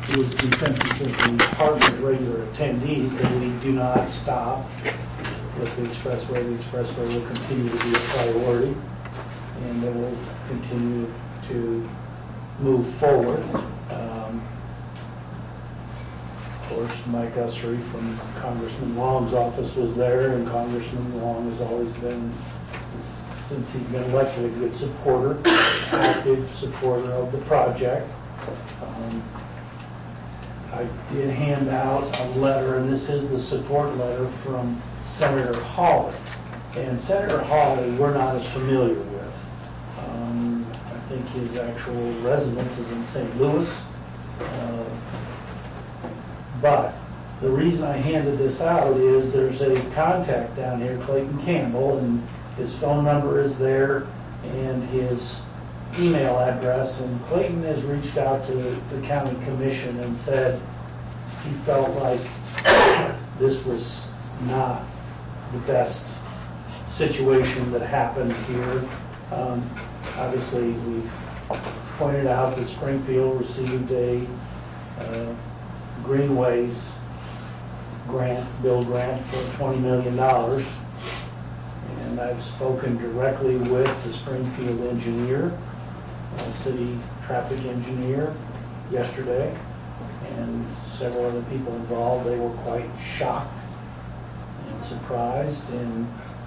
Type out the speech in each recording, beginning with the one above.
it was the consensus of the partners, regular attendees, that we do not stop with the expressway. The expressway will continue to be a priority, and that will continue to move forward. Of course, Mike Ussery from Congressman Long's office was there, and Congressman Long has always been, since he's been elected, a good supporter, active supporter of the project. I did hand out a letter, and this is the support letter from Senator Hawley. And Senator Hawley, we're not as familiar with. I think his actual residence is in St. Louis. But the reason I handed this out is there's a contact down here, Clayton Campbell, and his phone number is there and his email address. And Clayton has reached out to the county commission and said he felt like this was not the best situation that happened here. Obviously, we've pointed out that Springfield received a Greenways bill grant for $20 million. And I've spoken directly with the Springfield engineer, city traffic engineer, yesterday, and several other people involved. They were quite shocked and surprised and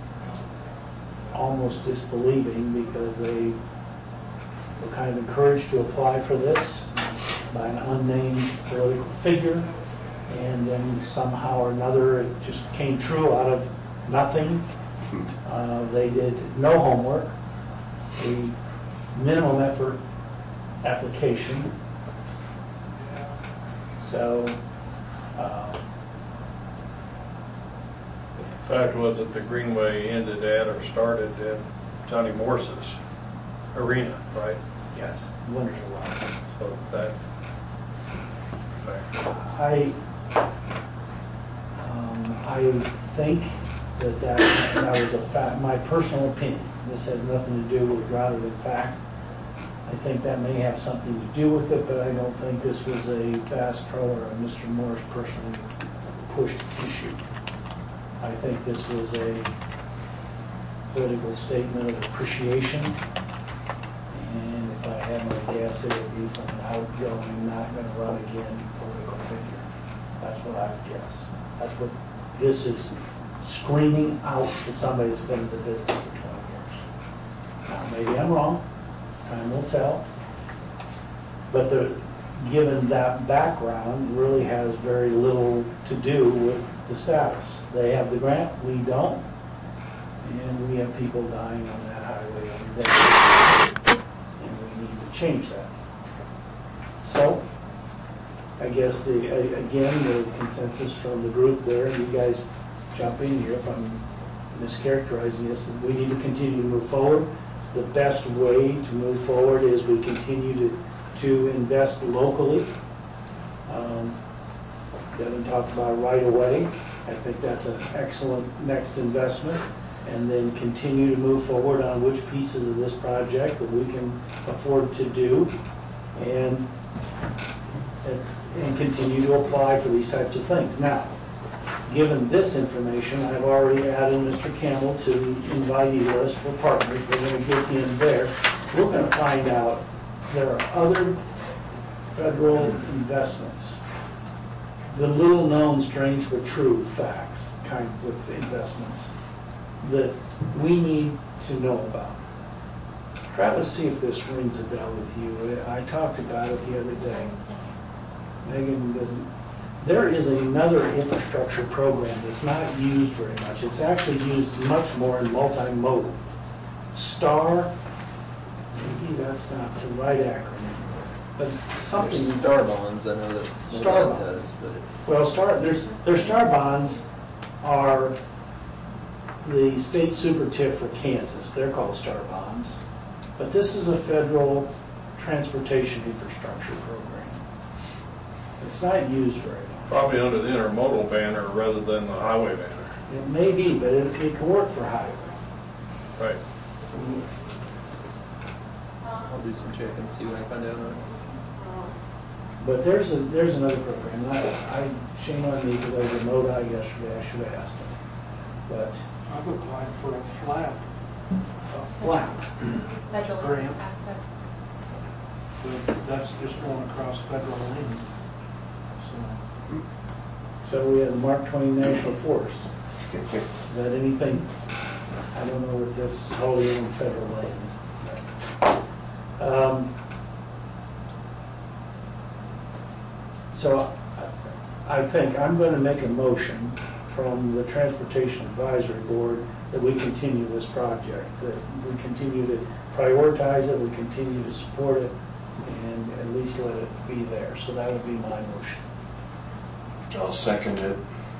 almost disbelieving, because they were kind of encouraged to apply for this by an unnamed political figure, and then somehow or another it just came true out of nothing. They did no homework, a minimum effort application. So the fact was that the Greenway ended at or started at Johnny Morse's arena, right? Yes, Winners are well. So that. I think that was a fact. My personal opinion. This has nothing to do with grounded in fact. I think that may have something to do with it, but I don't think this was a Bass Pro or a Mr. Morse personally pushed issue. I think this was a political statement of appreciation, and if I had my guess, it would be from an outgoing, not going to run again political figure. That's what I would guess. That's what this is screaming out to somebody that's been in the business for 20 years. Now, maybe I'm wrong. Time will tell. But given that background, really has very little to do with the status. They have the grant, we don't, and we have people dying on that highway every day, and we need to change that. So, I guess again the consensus from the group there, you guys jump in here if I'm mischaracterizing this, we need to continue to move forward. The best way to move forward is we continue to invest locally. Devin talked about right away. I think that's an excellent next investment. And then continue to move forward on which pieces of this project that we can afford to do, and continue to apply for these types of things. Now, given this information, I've already added Mr. Campbell to the invitee list for partners. We're going to get him there. We're going to find out there are other federal investments, the little known, strange but true facts kinds of investments that we need to know about. Travis, see if this rings a bell with you. I talked about it the other day. Megan doesn't. There is another infrastructure program that's not used very much. It's actually used much more in multimodal. STAR, maybe that's not the right acronym, but something. There's STAR bonds, I know that STAR does, but well, their STAR bonds are the state super tip for Kansas. They're called STAR bonds, but this is a federal transportation infrastructure program. It's not used very much. Probably under the intermodal banner rather than the highway banner. It may be, but it can work for highway. Right. I'll do some checking, see what I can find out on it. But there's another program, and shame on me because I was a MoDOT yesterday, I should have asked him. But I've applied for a flap, Federal Grant. access. but that's just going across federal land. so we have the Mark Twain National Forest. Is that anything? I don't know what this wholly owned federal land. So I think I'm going to make a motion from the Transportation Advisory Board that we continue this project, that we continue to prioritize it, we continue to support it, and at least let it be there. So that would be my motion. I'll second it.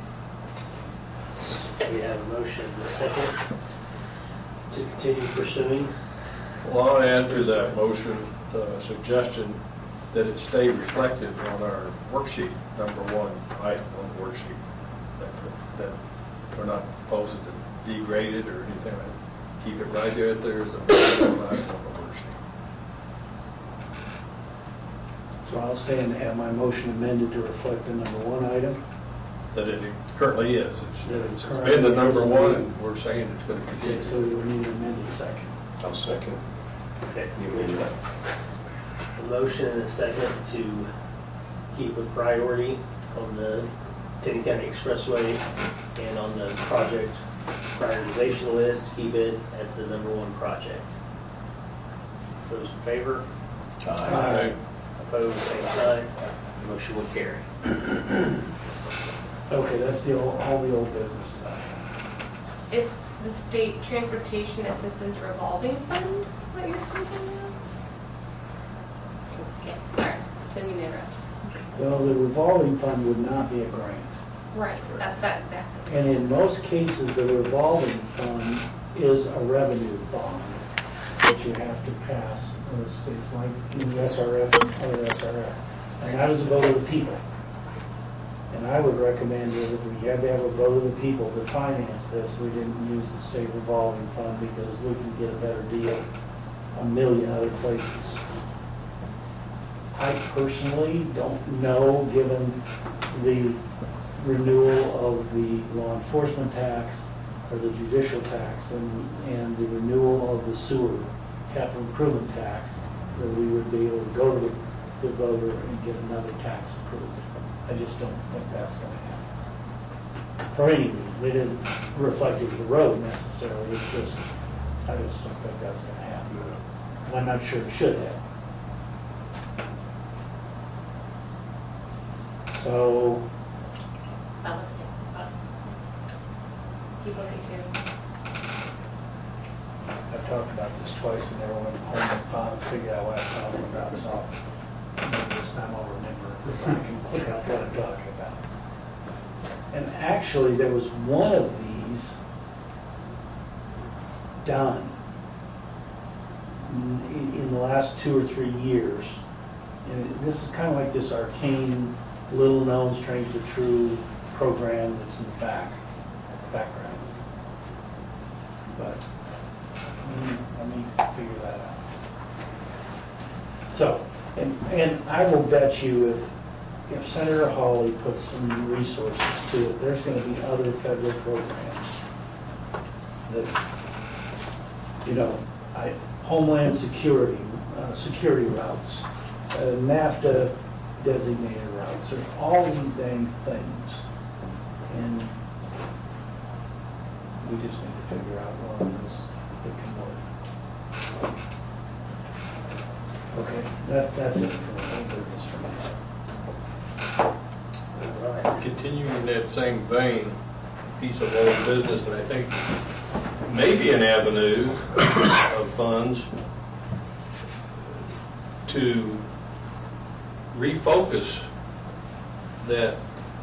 We have a motion and a second to continue pursuing. Well, I'll add to that motion the suggestion that it stay reflected on our worksheet, number 1 item on the worksheet. That we're not proposing to degrade it or anything like that. Keep it right there as a number 1 item on the worksheet. So I'll stand to have my motion amended to reflect the number 1 item. That it currently is. That it It's currently been the number is. 1, and we're saying it's going to Okay, continue. so we would need an amended second. I'll second. Okay. A motion and a second to keep a priority on the Tenney County Expressway and on the project prioritization list, keep it at the number 1 project. Those in favor? Aye. Opposed, same sign. Motion will carry. Okay, that's all the old business stuff. Is the state transportation assistance revolving fund what you're thinking of? Okay, sorry, didn't mean to interrupt. Well, the revolving fund would not be a grant. Right, that's that exactly. And in most cases, the revolving fund is a revenue bond that you have to pass in the states, like in the SRF or SRF. And that is a vote of the people. And I would recommend that if we had to have a vote of the people to finance this, we didn't use the state revolving fund because we can get a better deal a million other places. I personally don't know, given the renewal of the law enforcement tax or the judicial tax and the renewal of the sewer capital improvement tax, that we would be able to go to the voter and get another tax approved. I just don't think that's going to happen. For any reason, it isn't reflective of the road necessarily, it's just, I just don't think that's going to happen. And I'm not sure it should happen. So, That was it. People think too. I've talked about this twice and never went home and found, figured out what I'm talking about, so maybe this time I'll remember, if I can click out what I'm talking about. And actually, there was one of these done in the last 2 or 3 years. And this is kind of like this arcane, little-known, strange-but-true program that's in the background. But let me figure that out. So, and I will bet you if Senator Hawley puts some resources to it, there's going to be other federal programs that, you know, Homeland Security, security routes, NAFTA designated routes. There's all these dang things, and we just need to figure out one of those that can work. Okay, that's it for the whole business for me. All right. Continuing in that same vein, piece of old business that I think may be an avenue of funds to refocus that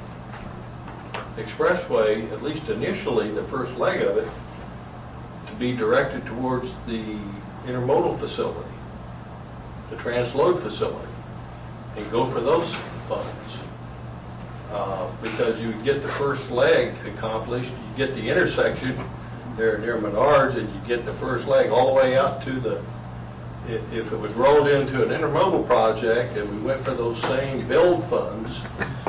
expressway, at least initially, the first leg of it, to be directed towards the intermodal facility, the transload facility, and go for those funds. Because you get the first leg accomplished, you get the intersection there near Menards, and you get the first leg all the way out to the if it was rolled into an intermodal project and we went for those same build funds,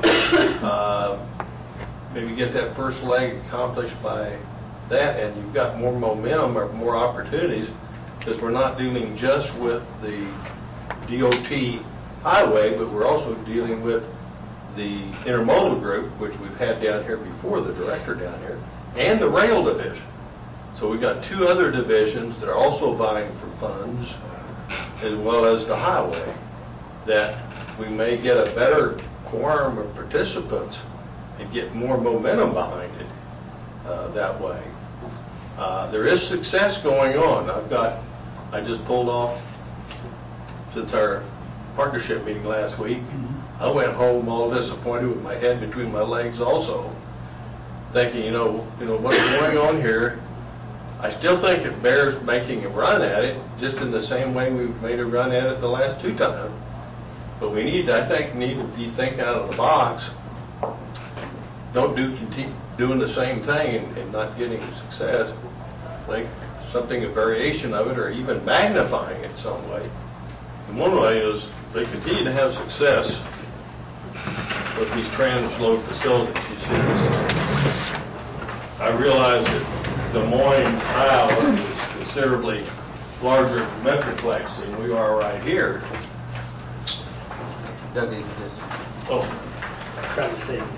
maybe get that first leg accomplished by that, and you've got more momentum or more opportunities, because we're not dealing just with the DOT highway, but we're also dealing with the intermodal group, which we've had down here before, the director down here, and the rail division. So we've got two other divisions that are also vying for funds, as well as the highway, that we may get a better quorum of participants and get more momentum behind it that way. There is success going on. I just pulled off, since our partnership meeting last week, I went home all disappointed with my head between my legs also, thinking, you know what's going on here. I still think it bears making a run at it, just in the same way we've made a run at it the last two times. But we need to think out of the box. Don't continue doing the same thing and not getting success. Think something, a variation of it, or even magnifying it some way. And one way is they continue to have success with these transload facilities. You see this? I realize that Des Moines, Iowa is considerably larger metroplex than we are right here. Doug needed this. Oh, trying to see.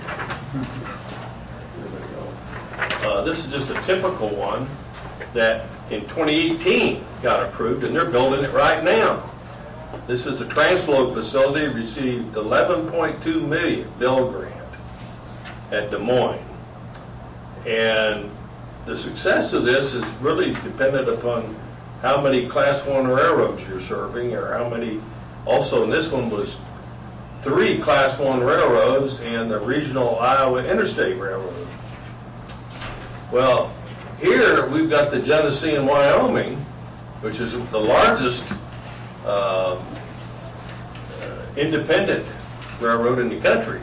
This is just a typical one that in 2018 got approved, and they're building it right now. This is a transload facility, received $11.2 million bill grant at Des Moines. And the success of this is really dependent upon how many Class 1 railroads you're serving, or how many, also, and this one was 3 Class 1 railroads and the regional Iowa Interstate Railroad. Well, here we've got the Genesee and Wyoming, which is the largest independent railroad in the country.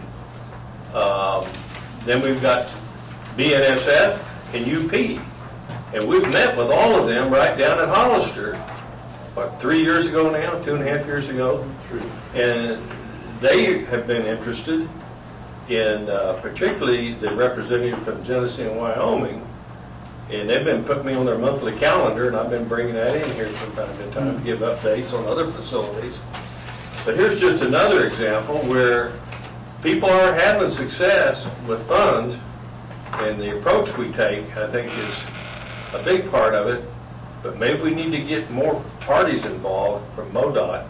Then we've got BNSF and UP. And we've met with all of them right down at Hollister, 3 years ago now, 2.5 years ago. And they have been interested in, particularly the representative from Genesee and Wyoming, and they've been putting me on their monthly calendar, and I've been bringing that in here from time to time to give updates on other facilities. But here's just another example where people are having success with funds, and the approach we take, I think, is a big part of it. But maybe we need to get more parties involved from MoDOT.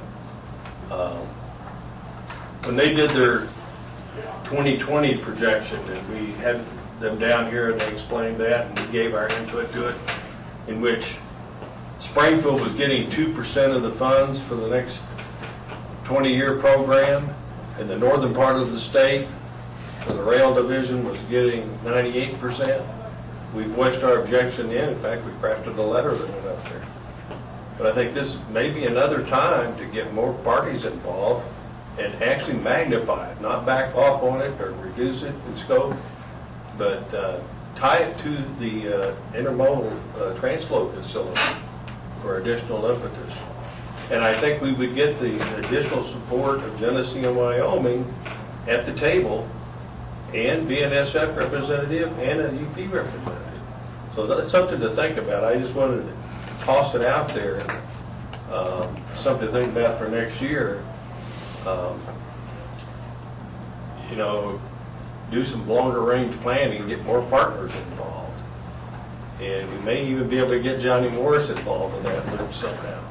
When they did their 2020 projection, and we had them down here and they explained that, and we gave our input to it, in which Springfield was getting 2% of the funds for the next 20-year program, and the northern part of the state for the rail division was getting 98%. We voiced our objection in fact, we crafted a letter that went up there. But I think this may be another time to get more parties involved and actually magnify it, not back off on it or reduce it in scope, but tie it to the intermodal transload facility for additional impetus. And I think we would get the additional support of Genesee and Wyoming at the table, and BNSF representative and a UP representative. So that's something to think about. I just wanted to toss it out there, something to think about for next year. Do some longer range planning, get more partners involved. And we may even be able to get Johnny Morris involved in that loop somehow.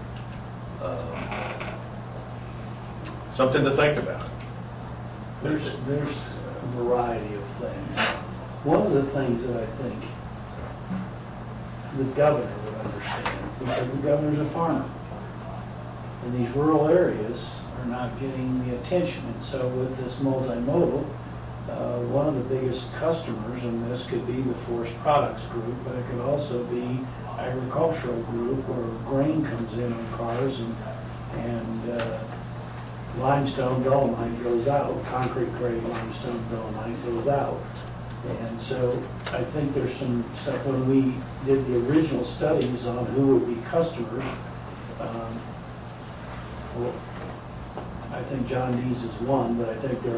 Something to think about. There's a variety of things. One of the things that I think the governor would understand, because the governor's a farmer, and these rural areas are not getting the attention. And so with this multimodal, one of the biggest customers in this could be the forest products group, but it could also be agricultural group, where grain comes in on cars, and limestone dolomite goes out, concrete grade limestone dolomite goes out. And so I think there's some stuff, when we did the original studies on who would be customers, Well, I think John Dees is one, but I think there